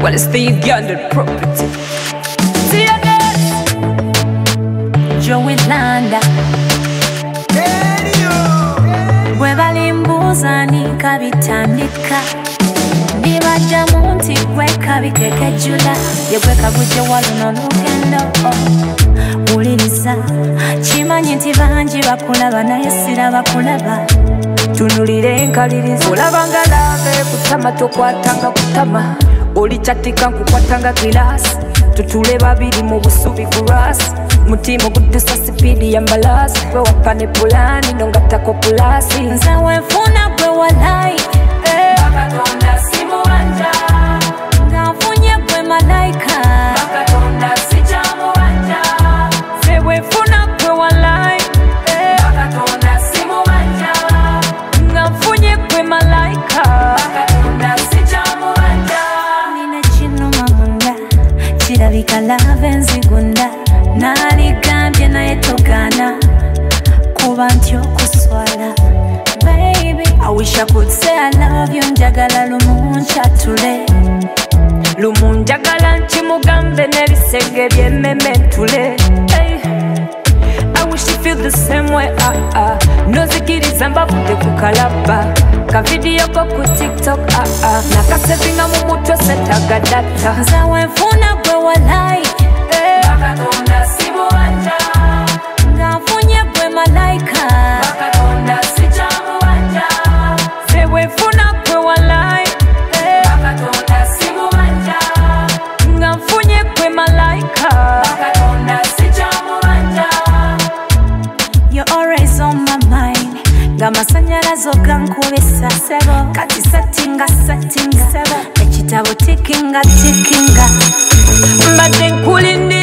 Well, it's the Uganda property. Joey Landa bwe balimbuuza nika bitandika ndibaja mu nti gweka bikekejjula ye gweka gujje waluno lugendo wuliriza kimanyi nti bangi bakulaba naye siraba kulaba tunulire enkaliriza olabanga lave kutama tokwatanga kutama olicyatika nkukwatanga kilasi tutule babiri mu busubi kurasi mutima okudusa sipidi ya mbalasi gwe wakane pulani nongatako pulasi nze wenfuna gwe walayi bakatonda simuwanja nga nfunye gwe malayika bakatonda sijamuwanja nze wenfuna gwe walayi bakatonda simuwanja nga nfunye gwe malayika bakatonda sijamuwanja nina kinuma munda kirabika lave nzigunda naligambye naye togana kuba nti okuswala baby I wish I could say I love you njagala lumu nchatule lumu njagala nkimugambe n'ebisenge byemmementule hey. I wish you feel the same way nozikiriza mbavudde ku kalaba kavidiyo ko ku TikTok nakasevinga mu mutwe setaga data nze wenfuna gwe walayi bakatonda simuwanja nga nfunye gwe malayika bakatonda sijamuwanja nze wenfuna gwe walayi bakatonda simuwanja nga nfunye gwe malayika bakatonda sijamuwanja you're always on my mind ng'amasanyalaze ogankubisa sebo kati settinga ekitabo tikinga mbadde nkulindi